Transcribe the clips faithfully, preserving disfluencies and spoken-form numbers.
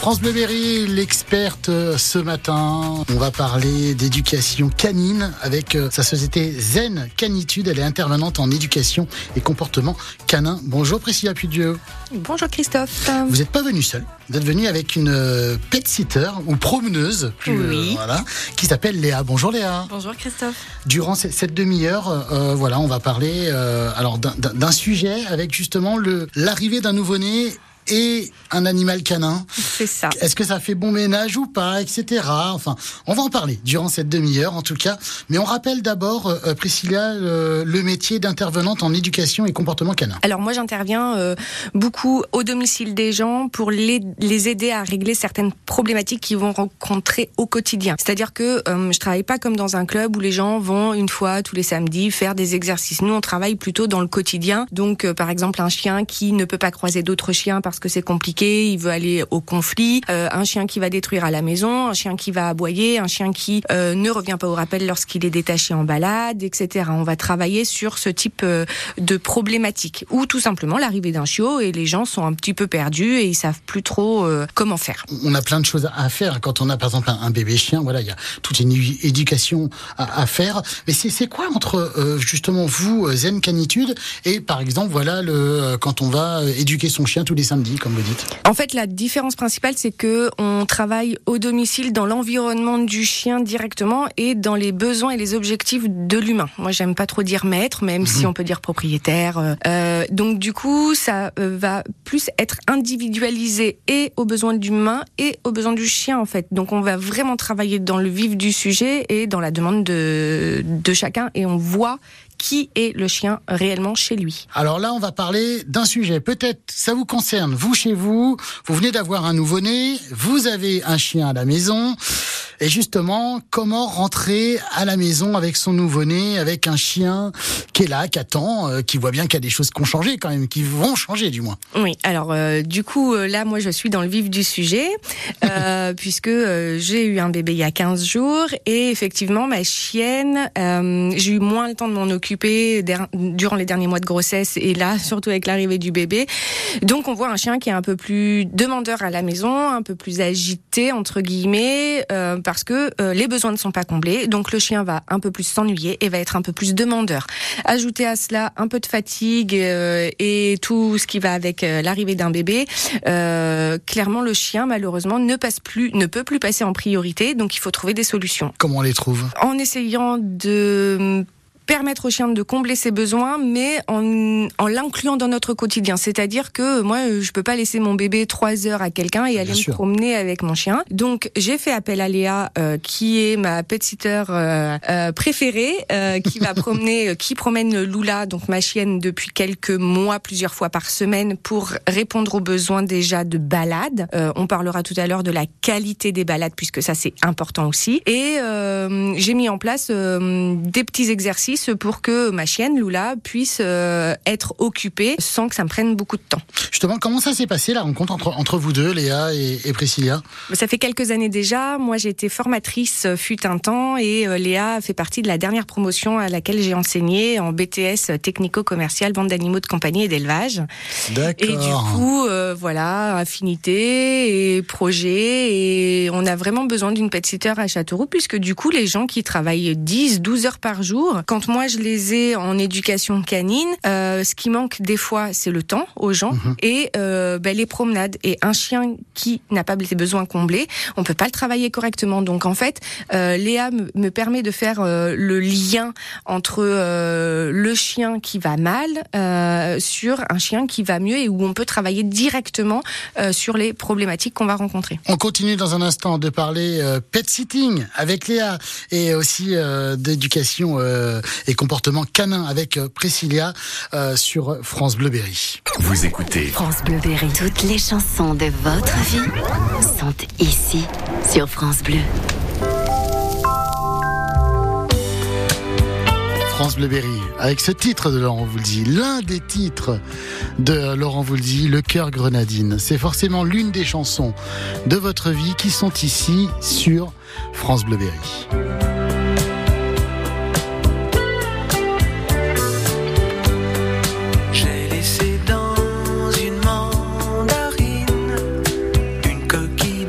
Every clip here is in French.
France Bleu Berry, l'experte ce matin. On va parler d'éducation canine avec sa société Zen Canitude. Elle est intervenante en éducation et comportement canin. Bonjour Priscilla Pudieu. Bonjour Christophe. Vous n'êtes pas venu seul. Vous êtes venu avec une pet-sitter ou promeneuse, plus, oui. euh, voilà, qui s'appelle Léa. Bonjour Léa. Bonjour Christophe. Durant cette, cette demi-heure, euh, voilà, on va parler euh, alors d'un, d'un sujet avec justement le l'arrivée d'un nouveau-né et un animal canin. C'est ça. Est-ce que ça fait bon ménage ou pas, et cetera. Enfin, on va en parler durant cette demi-heure en tout cas. Mais on rappelle d'abord, euh, Priscilla, euh, le métier d'intervenante en éducation et comportement canin. Alors moi j'interviens euh, beaucoup au domicile des gens pour les, les aider à régler certaines problématiques qu'ils vont rencontrer au quotidien. C'est-à-dire que euh, je travaille pas comme dans un club où les gens vont une fois tous les samedis faire des exercices. Nous on travaille plutôt dans le quotidien. Donc euh, par exemple un chien qui ne peut pas croiser d'autres chiens parce que c'est compliqué, il veut aller au conflit, euh, un chien qui va détruire à la maison, un chien qui va aboyer, un chien qui euh, ne revient pas au rappel lorsqu'il est détaché en balade, et cetera. On va travailler sur ce type euh, de problématique, ou tout simplement l'arrivée d'un chiot et les gens sont un petit peu perdus et ils savent plus trop euh, comment faire. On a plein de choses à faire quand on a par exemple un, un bébé chien, voilà, il y a toute une éducation à, à faire. Mais c'est, c'est quoi entre euh, justement vous, Zen Canitude, et par exemple voilà le quand on va éduquer son chien tous les samedis, comme vous dites? En fait, la différence principale, c'est que on travaille au domicile dans l'environnement du chien directement et dans les besoins et les objectifs de l'humain. Moi, j'aime pas trop dire maître, même mmh. si on peut dire propriétaire. Euh, donc, du coup, ça euh, va plus être individualisé et aux besoins de l'humain et aux besoins du chien, en fait. Donc, on va vraiment travailler dans le vif du sujet et dans la demande de, de chacun et on voit qui est le chien réellement chez lui. Alors là, on va parler d'un sujet. Peut-être ça vous concerne, vous chez vous, vous venez d'avoir un nouveau-né, vous avez un chien à la maison. Et justement, comment rentrer à la maison avec son nouveau-né, avec un chien qui est là, qui attend, euh, qui voit bien qu'il y a des choses qui ont changé quand même, qui vont changer du moins. Oui, alors euh, du coup, euh, là, moi, je suis dans le vif du sujet, euh, puisque euh, j'ai eu un bébé il y a quinze jours, et effectivement, ma chienne, euh, j'ai eu moins le temps de m'en occuper der- durant les derniers mois de grossesse, et là, surtout avec l'arrivée du bébé. Donc, on voit un chien qui est un peu plus demandeur à la maison, un peu plus agité, entre guillemets, euh, parce que euh, les besoins ne sont pas comblés, donc le chien va un peu plus s'ennuyer et va être un peu plus demandeur. Ajouter à cela un peu de fatigue euh, et tout ce qui va avec euh, l'arrivée d'un bébé, euh, clairement le chien malheureusement ne passe plus, ne peut plus passer en priorité, donc il faut trouver des solutions. Comment on les trouve ? En essayant de permettre au chien de combler ses besoins, mais en, en l'incluant dans notre quotidien. C'est-à-dire que moi, je peux pas laisser mon bébé trois heures à quelqu'un et aller Bien me sûr. promener avec mon chien. Donc, j'ai fait appel à Léa, euh, qui est ma pet-sitter euh, euh, préférée, euh, qui va promener, qui promène Lula, donc ma chienne, depuis quelques mois, plusieurs fois par semaine, pour répondre aux besoins déjà de balade. Euh, on parlera tout à l'heure de la qualité des balades, puisque ça, c'est important aussi. Et euh, j'ai mis en place euh, des petits exercices pour que ma chienne, Lula, puisse euh, être occupée sans que ça me prenne beaucoup de temps. Justement, comment ça s'est passé la rencontre entre, entre vous deux, Léa et, et Priscilla ? Ça fait quelques années déjà. Moi, j'ai été formatrice fut un temps et euh, Léa fait partie de la dernière promotion à laquelle j'ai enseigné en B T S technico-commercial, vente d'animaux de compagnie et d'élevage. D'accord. Et du coup, euh, voilà, affinité et projet. Et on a vraiment besoin d'une pet-sitter à Châteauroux, puisque du coup, les gens qui travaillent dix, douze heures par jour, quand moi je les ai en éducation canine, euh, ce qui manque des fois c'est le temps aux gens mmh. et euh, ben, les promenades. Et un chien qui n'a pas ses besoins comblés, on peut pas le travailler correctement. Donc en fait, euh, Léa me, me permet de faire euh, le lien entre euh, le chien qui va mal euh, sur un chien qui va mieux et où on peut travailler directement euh, sur les problématiques qu'on va rencontrer. On continue dans un instant de parler euh, pet sitting avec Léa et aussi euh, d'éducation euh, et comportement canin avec Priscilla euh, sur France Bleu Berry. Vous écoutez France Bleu Berry. Toutes les chansons de votre vie sont ici sur France Bleu. France Bleu Berry, avec ce titre de Laurent Voulzy, l'un des titres de Laurent Voulzy, Le Cœur Grenadine. C'est forcément l'une des chansons de votre vie qui sont ici sur France Bleu Berry. J'ai laissé dans une mandarine une coquille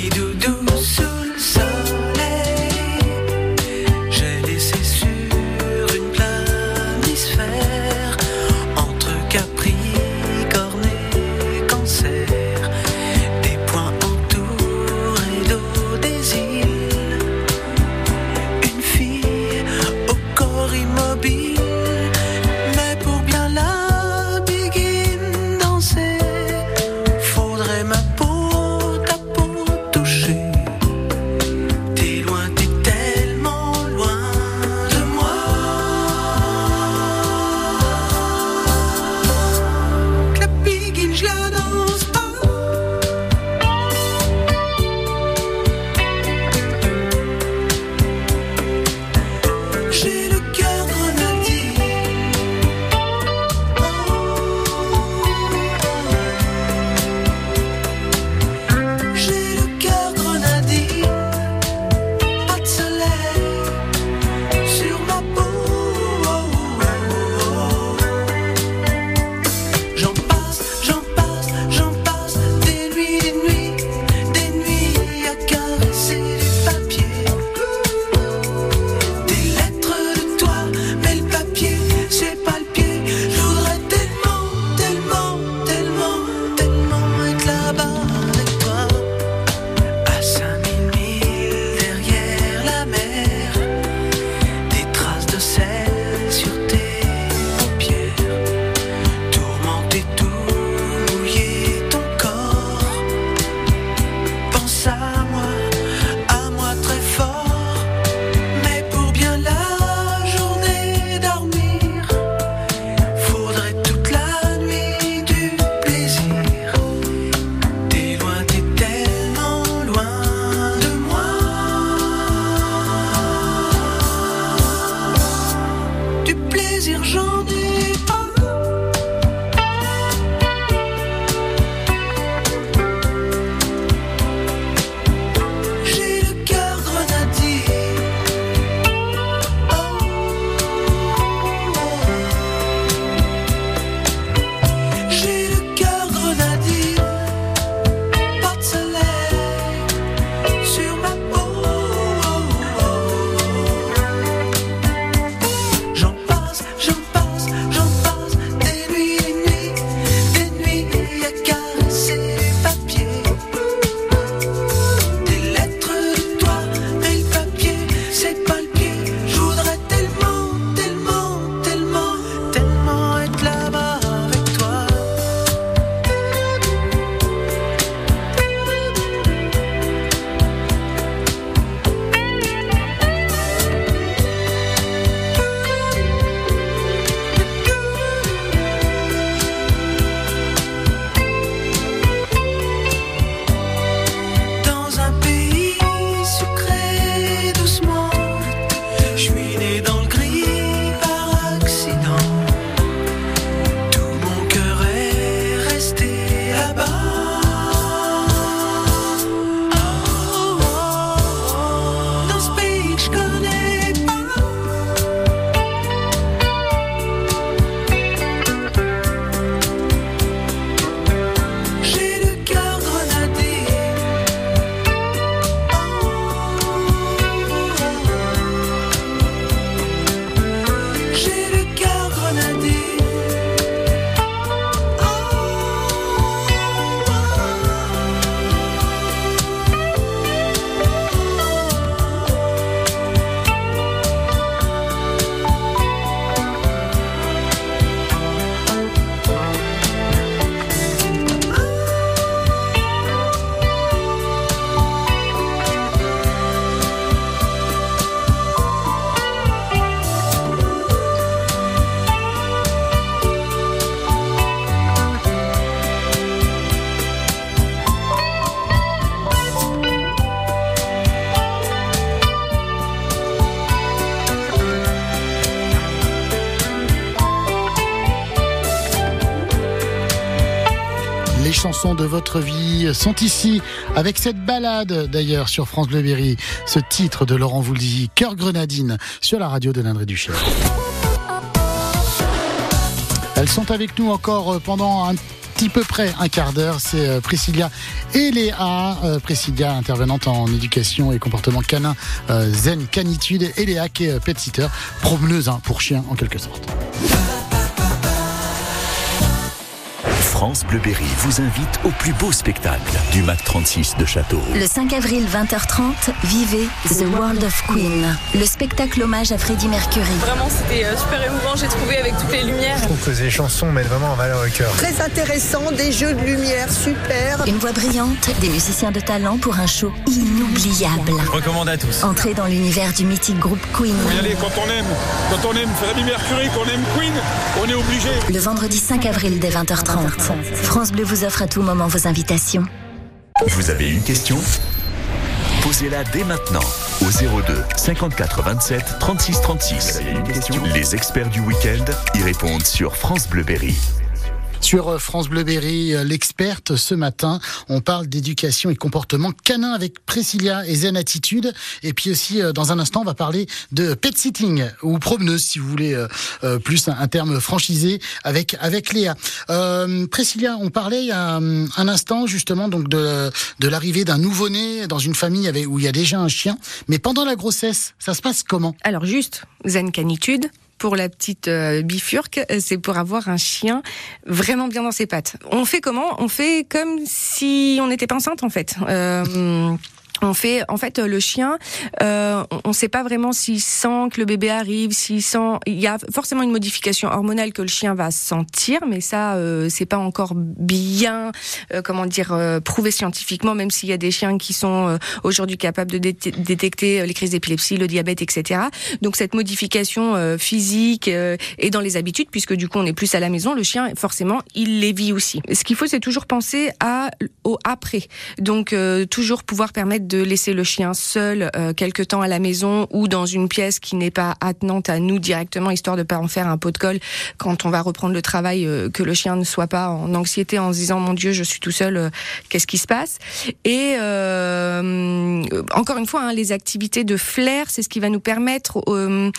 Les chansons de votre vie sont ici, avec cette balade d'ailleurs sur France Bleu Berry, ce titre de Laurent Voulzy, Cœur Grenadine, sur la radio de l'Indre-et-du-Cher. Elles sont avec nous encore pendant un petit peu près un quart d'heure. C'est euh, Priscilla et Léa. Euh, Priscilla, intervenante en éducation et comportement canin, euh, zen canitude, et Léa qui est euh, pet-sitter, promeneuse hein, pour chiens en quelque sorte. France Bleu Berry vous invite au plus beau spectacle du Mac trente-six de Château. Le cinq avril, vingt heures trente, vivez The World of Queen, le spectacle hommage à Freddie Mercury. Vraiment, c'était super émouvant, j'ai trouvé, avec toutes les lumières. Je trouve que ces chansons mettent vraiment en valeur le cœur. Très intéressant, des jeux de lumière super. Une voix brillante, des musiciens de talent pour un show inoubliable. Je recommande à tous. Entrez dans l'univers du mythique groupe Queen. Faut y aller quand on aime, quand on aime Freddie Mercury, qu'on aime Queen, on est obligé. Le vendredi cinq avril dès vingt heures trente. France Bleu vous offre à tout moment vos invitations. Vous avez une question ? Posez-la dès maintenant au zéro deux cinquante-quatre vingt-sept trente-six trente-six. Les experts du week-end y répondent sur France Bleu Berry. Sur France Bleu Berry, l'experte, ce matin, on parle d'éducation et comportement canin avec Priscilla et Zen Attitude. Et puis aussi, dans un instant, on va parler de pet sitting ou promeneuse, si vous voulez, euh, plus un, un terme franchisé, avec avec Léa. Euh, Priscilla, on parlait il y a un instant justement donc de de l'arrivée d'un nouveau-né dans une famille avec, où il y a déjà un chien. Mais pendant la grossesse, ça se passe comment ? Alors juste, Zen Canitude. Pour la petite euh, bifurque, c'est pour avoir un chien vraiment bien dans ses pattes. On fait comment ? On fait comme si on n'était pas enceinte en fait. Euh, On fait, en fait, le chien, euh, on ne sait pas vraiment s'il sent que le bébé arrive, s'il sent, il y a forcément une modification hormonale que le chien va sentir, mais ça, euh, c'est pas encore bien, euh, comment dire, euh, prouvé scientifiquement, même s'il y a des chiens qui sont euh, aujourd'hui capables de dé- détecter les crises d'épilepsie, le diabète, et cetera. Donc cette modification euh, physique euh, est dans les habitudes, puisque du coup on est plus à la maison, le chien, forcément, il les vit aussi. Ce qu'il faut, c'est toujours penser à au après. Donc euh, toujours pouvoir permettre de laisser le chien seul euh, quelque temps à la maison ou dans une pièce qui n'est pas attenante à nous directement, histoire de pas en faire un pot de colle quand on va reprendre le travail, euh, que le chien ne soit pas en anxiété en se disant mon Dieu, je suis tout seul, euh, qu'est-ce qui se passe ? Et euh, encore une fois, hein, les activités de flair, c'est ce qui va nous permettre euh,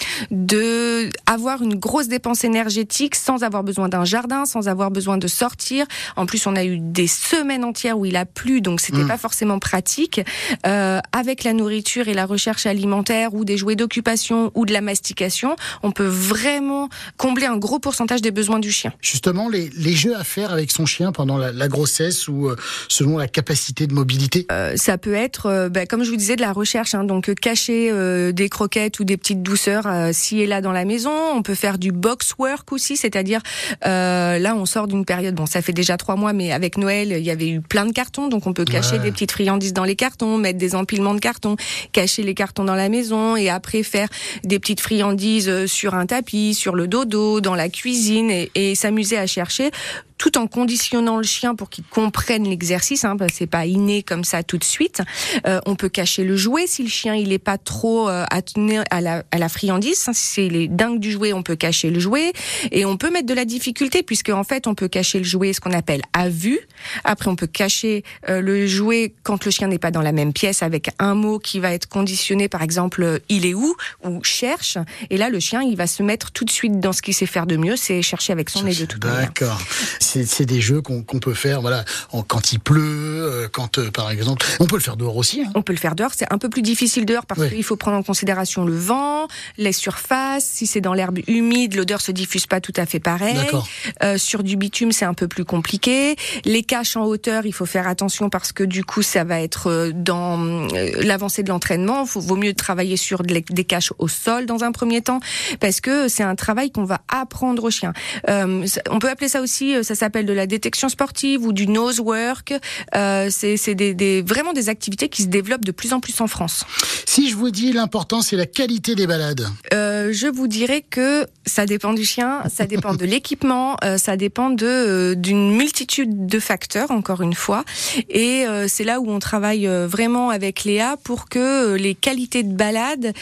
de avoir une grosse dépense énergétique sans avoir besoin d'un jardin, sans avoir besoin de sortir. En plus, on a eu des semaines entières où il a plu, donc c'était mmh. pas forcément pratique. Euh, avec la nourriture et la recherche alimentaire ou des jouets d'occupation ou de la mastication, on peut vraiment combler un gros pourcentage des besoins du chien. Justement, les, les jeux à faire avec son chien pendant la, la grossesse ou euh, selon la capacité de mobilité euh, Ça peut être, euh, bah, comme je vous disais, de la recherche, hein, donc cacher euh, des croquettes ou des petites douceurs euh, ci et là dans la maison. On peut faire du box work aussi, c'est-à-dire euh, là on sort d'une période, bon ça fait déjà trois mois, mais avec Noël il y avait eu plein de cartons, donc on peut cacher ouais. des petites friandises dans les cartons, mettre des empilements de cartons, cacher les cartons dans la maison et après faire des petites friandises sur un tapis, sur le dodo, dans la cuisine et, et s'amuser à chercher, tout en conditionnant le chien pour qu'il comprenne l'exercice, hein, parce que c'est pas inné comme ça tout de suite. Euh, on peut cacher le jouet si le chien il est pas trop euh, attené à la, à la friandise. Hein, si c'est les dingues du jouet, on peut cacher le jouet et on peut mettre de la difficulté puisque en fait on peut cacher le jouet, ce qu'on appelle à vue. Après on peut cacher euh, le jouet quand le chien n'est pas dans la même pièce avec un mot qui va être conditionné, par exemple il est où ou cherche. Et là le chien il va se mettre tout de suite dans ce qu'il sait faire de mieux, c'est chercher avec son nez de toute manière. D'accord. C'est, c'est des jeux qu'on, qu'on peut faire, voilà, en, quand il pleut, euh, quand, euh, par exemple, on peut le faire dehors aussi. Hein. On peut le faire dehors. C'est un peu plus difficile dehors parce oui. qu'il faut prendre en considération le vent, les surfaces. Si c'est dans l'herbe humide, l'odeur se diffuse pas tout à fait pareil. Euh, sur du bitume, c'est un peu plus compliqué. Les caches en hauteur, il faut faire attention parce que du coup, ça va être dans l'avancée de l'entraînement. Il vaut mieux travailler sur des caches au sol dans un premier temps parce que c'est un travail qu'on va apprendre au chien. Euh, on peut appeler ça aussi, ça s'appelle de la détection sportive ou du nose work. Euh, c'est c'est des, des, vraiment des activités qui se développent de plus en plus en France. Si je vous dis l'important, c'est la qualité des balades. Euh, je vous dirais que ça dépend du chien, ça dépend de l'équipement, euh, ça dépend de euh, d'une multitude de facteurs, encore une fois. Et euh, c'est là où on travaille vraiment avec Léa pour que les qualités de balade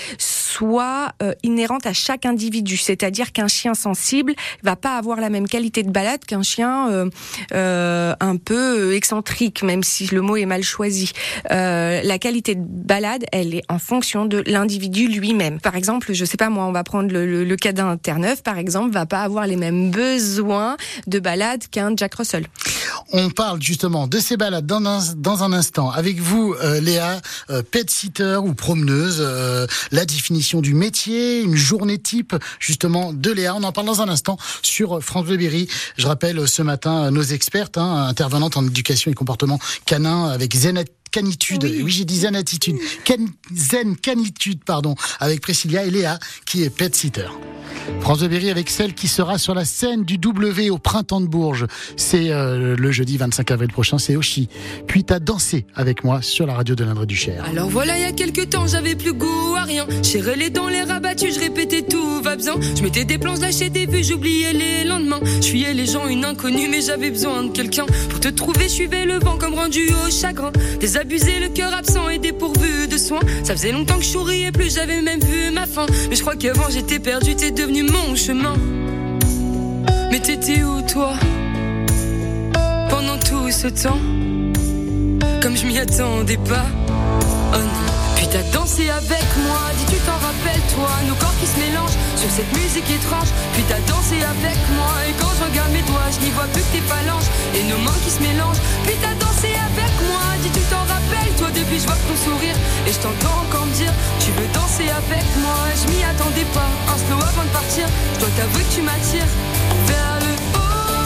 soit euh, inhérente à chaque individu. C'est-à-dire qu'un chien sensible va pas avoir la même qualité de balade qu'un chien euh, euh, un peu excentrique, même si le mot est mal choisi. Euh, la qualité de balade, elle est en fonction de l'individu lui-même. Par exemple, je sais pas moi, on va prendre le, le, le cas d'un Terre-Neuve, par exemple, va pas avoir les mêmes besoins de balade qu'un Jack Russell. On parle justement de ces balades dans un, dans un instant. Avec vous, euh, Léa, euh, pet-sitter ou promeneuse, euh, la définition du métier, une journée type justement de Léa. On en parle dans un instant sur France Bleu Berry. Je rappelle ce matin nos expertes, hein, intervenantes en éducation et comportement canin avec Zen Canitude, oui, oui j'ai dit Zen Attitude, Can, Zen Canitude, pardon, avec Priscilla et Léa qui est pet-sitter. France Bleu Berry avec celle qui sera sur la scène du W au Printemps de Bourges. C'est euh, le jeudi vingt-cinq avril prochain, c'est Oshi. Puis t'as dansé avec moi sur la radio de l'Indre-du-Cher. Alors voilà, il y a quelques temps, j'avais plus goût à rien. J'ai les dents, les rabattus, je répétais tout va bien. Je mettais des plans, lâchais des vues, j'oubliais les lendemains. Je fuyais les gens, une inconnue, mais j'avais besoin de quelqu'un. Pour te trouver, je suivais le vent comme rendu au chagrin. Désabusé, le cœur absent et dépourvu de soins. Ça faisait longtemps que je souriais plus, j'avais même vu ma fin. Mais je crois qu'avant j'étais perdu, t'es devenu mon chemin. Mais t'étais où toi pendant tout ce temps? Comme je m'y attendais pas. Oh non. Puis t'as dansé avec moi, dis tu t'en rappelles toi. Nos corps qui se mélangent sur cette musique étrange. Puis t'as dansé avec moi. Et quand je regarde mes doigts, je n'y vois plus que tes phalanges et nos mains qui se mélangent. Puis t'as dansé avec moi, dis tu t'en rappelles toi. Depuis je vois ton sourire et je t'entends encore me dire tu veux danser avec moi. Je m'y attendais pas, un slow avant de partir. Je dois t'avouer que tu m'attires vers le haut.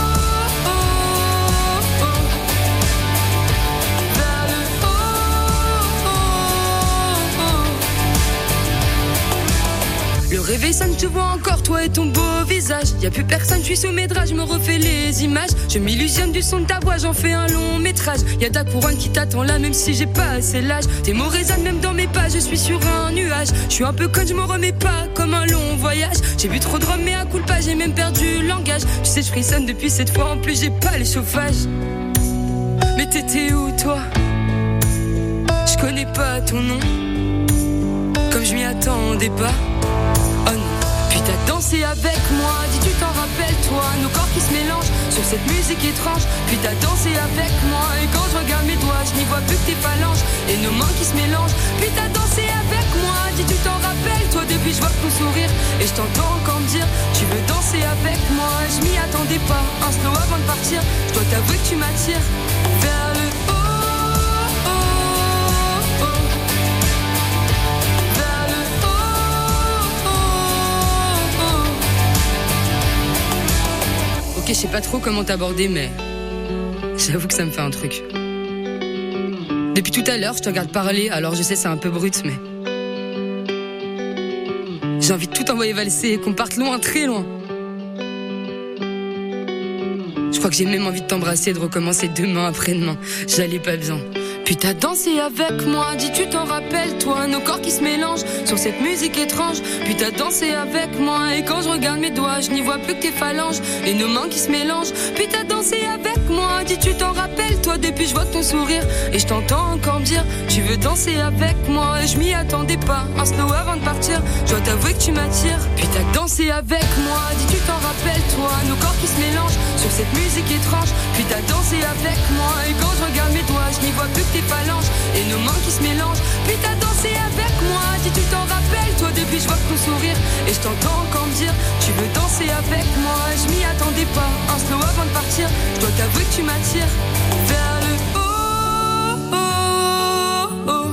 Le réveil sonne, je te vois encore, toi et ton beau visage. Y'a plus personne, je suis sous mes draps, je me refais les images. Je m'illusionne du son de ta voix, j'en fais un long métrage. Y'a ta couronne qui t'attend là, même si j'ai pas assez l'âge. Tes mots résonnent même dans mes pas, je suis sur un nuage. Je suis un peu conne, je me remets pas comme un long voyage. J'ai bu trop de rhum, mais à coup de pas, j'ai même perdu le langage. Tu sais, je frissonne depuis cette fois, en plus j'ai pas les chauffages. Mais t'étais où toi? Je connais pas ton nom, comme je m'y attendais pas. Oh non. Puis t'as dansé avec moi, dis tu t'en rappelles toi. Nos corps qui se mélangent sur cette musique étrange. Puis t'as dansé avec moi. Et quand je regarde mes doigts, je n'y vois plus que tes phalanges et nos mains qui se mélangent. Puis t'as dansé avec moi, dis tu t'en rappelles toi. Depuis je vois ton sourire et je t'entends encore me dire tu veux danser avec moi. Je m'y attendais pas, un slow avant de partir. Je dois t'avouer que tu m'attires vers le haut. Ok, je sais pas trop comment t'aborder, mais j'avoue que ça me fait un truc. Depuis tout à l'heure, je te regarde parler, alors je sais c'est un peu brut, mais j'ai envie de tout envoyer valser et qu'on parte loin, très loin. Je crois que j'ai même envie de t'embrasser et de recommencer demain après-demain. J'allais pas bien. Puis t'as dansé avec moi, dis tu t'en rappelles toi. Nos corps qui se mélangent sur cette musique étrange. Puis t'as dansé avec moi. Et quand je regarde mes doigts, je n'y vois plus que tes phalanges et nos mains qui se mélangent. Puis t'as dansé avec moi, dis tu t'en rappelles toi. Depuis je vois ton sourire et je t'entends encore me dire tu veux danser avec moi. Et je m'y attendais pas, un slow avant de partir. Je dois t'avouer que tu m'attires. Puis t'as dansé avec moi, dis tu t'en rappelles toi. Nos corps qui se mélangent sur cette musique étrange. Puis t'as dansé avec moi. Et quand je regarde mes doigts, je n'y vois plus que tes phalanges et nos mains qui se mélangent. Puis t'as dansé avec moi, dis tu t'en rappelles toi. Depuis je vois ton sourire et je t'entends encore me dire tu veux danser avec moi. Je m'y attendais pas, un slow avant de partir. Je dois t'avouer que tu m'attires vers le haut, oh, oh.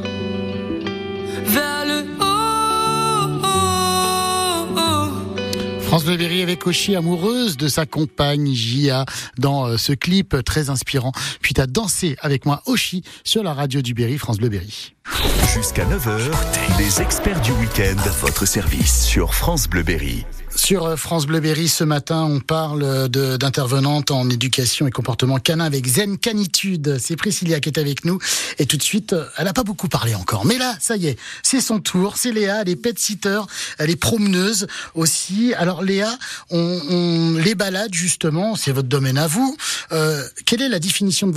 Vers le haut, oh, oh. France Bleu Berry avec Oshi, amoureuse de sa compagne Gia dans euh, ce clip très inspirant. Puis t'as dansé avec moi Oshi sur la radio du Berry, France Bleu Berry. Jusqu'à neuf heures, les experts du week-end à votre service sur France Bleu Berry. Sur France Bleu Berry, ce matin, on parle de, d'intervenante en éducation et comportement canin avec Zen Canitude. C'est Priscilla qui est avec nous. Et tout de suite, elle n'a pas beaucoup parlé encore. Mais là, ça y est, c'est son tour. C'est Léa, elle est pet-sitter, elle est promeneuse aussi. Alors Léa, on, on les balade justement, c'est votre domaine à vous. Euh, quelle est la définition de votre métier ?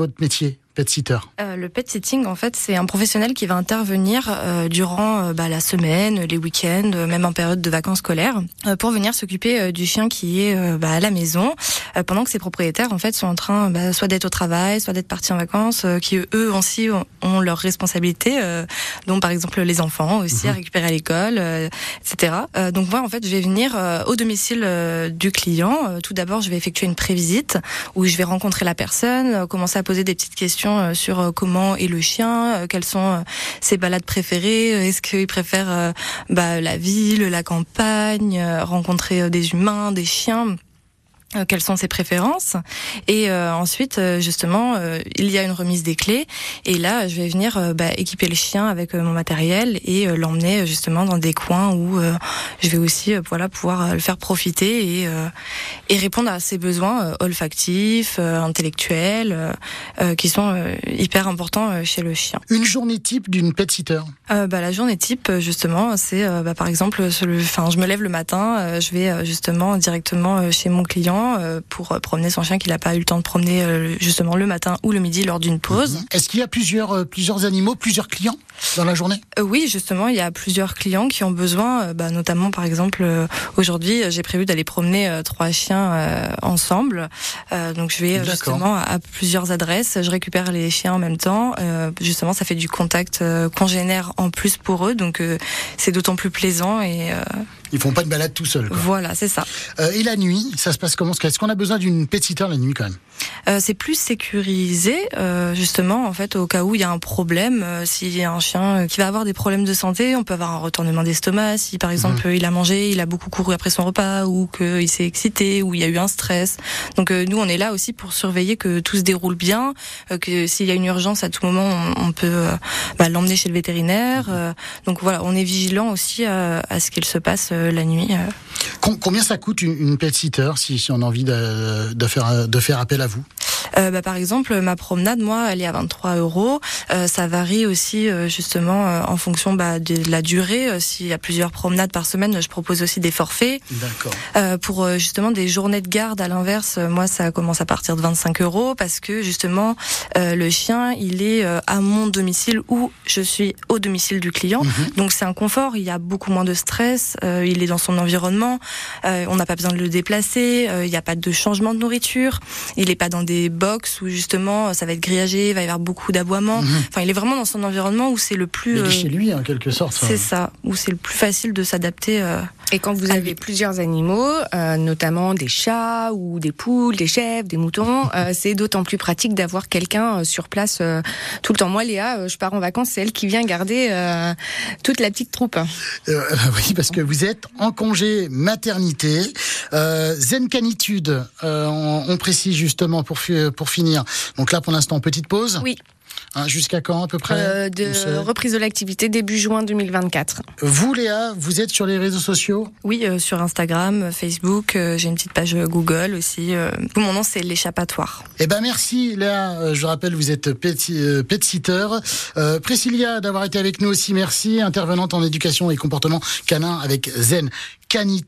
pet sitter? euh, Le pet sitting, en fait, c'est un professionnel qui va intervenir euh, durant euh, bah, la semaine, les week-ends, euh, même en période de vacances scolaires, euh, pour venir s'occuper euh, du chien qui est euh, bah, à la maison, euh, pendant que ses propriétaires, en fait, sont en train bah, soit d'être au travail, soit d'être partis en vacances, euh, qui eux aussi ont, ont leurs responsabilités, euh, dont par exemple les enfants aussi, mmh. à récupérer à l'école, euh, et cetera. Euh, donc moi, en fait, je vais venir euh, au domicile euh, du client. Euh, tout d'abord, je vais effectuer une prévisite où je vais rencontrer la personne, euh, commencer à poser des petites questions euh, sur euh, comment est le chien, euh, quelles sont euh, ses balades préférées, euh, est-ce qu'il préfère euh, bah, la ville, la campagne, euh, rencontrer euh, des humains, des chiens. Euh, quelles sont ses préférences, et euh, ensuite euh, justement euh, il y a une remise des clés, et là je vais venir euh, bah, équiper le chien avec euh, mon matériel et euh, l'emmener justement dans des coins où euh, je vais aussi euh, voilà pouvoir euh, le faire profiter et euh, et répondre à ses besoins euh, olfactifs, euh, intellectuels, euh, euh, qui sont euh, hyper importants euh, chez le chien. Une journée type d'une pet sitter? Euh, bah, la journée type, justement, c'est euh, bah, par exemple, enfin, je me lève le matin, euh, je vais euh, justement directement euh, chez mon client euh, pour euh, promener son chien qu'il n'a pas eu le temps de promener euh, justement le matin ou le midi lors d'une pause. Est-ce qu'il y a plusieurs euh, plusieurs animaux, plusieurs clients dans la journée? euh, Oui, justement, il y a plusieurs clients qui ont besoin, euh, bah, notamment par exemple euh, aujourd'hui, j'ai prévu d'aller promener euh, trois chiens euh, ensemble. Euh, donc je vais euh, justement à, à plusieurs adresses, je récupère les chiens en même temps. Euh, justement, ça fait du contact euh, congénère en plus pour eux, donc euh, c'est d'autant plus plaisant et euh... ils font pas de balade tout seuls, quoi. Voilà, c'est ça. Euh, et la nuit, ça se passe comment? Est-ce qu'on a besoin d'une pet sitter la nuit quand même? Euh, c'est plus sécurisé, euh, justement, en fait, au cas où il y a un problème. Euh, s'il y a un chien qui va avoir des problèmes de santé, on peut avoir un retournement d'estomac. Si, par exemple, mmh. il a mangé, il a beaucoup couru après son repas, ou qu'il s'est excité, ou il y a eu un stress. Donc, euh, nous, on est là aussi pour surveiller que tout se déroule bien, euh, que s'il y a une urgence à tout moment, on, on peut euh, bah, l'emmener chez le vétérinaire. Euh, donc voilà, on est vigilant aussi à, à ce qu'il se passe euh, la nuit. Euh. Combien ça coûte une, une pet sitter si, si on a envie de, de faire de faire appel à vous? Euh, bah, par exemple, ma promenade, moi, elle est à vingt-trois euros. Euh, ça varie aussi euh, justement euh, en fonction bah, de la durée. Euh, s'il y a plusieurs promenades par semaine, je propose aussi des forfaits. D'accord. Euh, pour euh, justement des journées de garde, à l'inverse, euh, moi, ça commence à partir de vingt-cinq euros parce que justement, euh, le chien, il est euh, à mon domicile ou je suis au domicile du client. Mmh. Donc c'est un confort. Il y a beaucoup moins de stress. Euh, il est dans son environnement. Euh, on n'a pas besoin de le déplacer. Euh, il n'y a pas de changement de nourriture. Il n'est pas dans des box où justement ça va être grillagé, il va y avoir beaucoup d'aboiements. Mmh. Enfin, il est vraiment dans son environnement où c'est le plus. Il est chez lui en quelque sorte. C'est hein. ça, où c'est le plus facile de s'adapter. Euh, Et quand vous avez lui. plusieurs animaux, euh, notamment des chats ou des poules, des chèvres, des moutons, euh, c'est d'autant plus pratique d'avoir quelqu'un euh, sur place euh, tout le temps. Moi, Léa, euh, je pars en vacances, c'est elle qui vient garder euh, toute la petite troupe. Euh, oui, parce que vous êtes en congé maternité. Euh, Zen Canitude, euh, on, on précise justement pour pour finir. Donc là, pour l'instant, petite pause. Oui. Hein, jusqu'à quand à peu près? euh, De reprise de l'activité début juin deux mille vingt-quatre. Vous, Léa, vous êtes sur les réseaux sociaux? Oui, euh, sur Instagram, Facebook. Euh, j'ai une petite page Google aussi. Euh, mon nom, c'est l'échappatoire. Eh ben merci, Léa. Euh, je rappelle, vous êtes pet, euh, pet sitter. Euh, Priscilla d'avoir été avec nous aussi. Merci, intervenante en éducation et comportement canin avec Zen Canitude.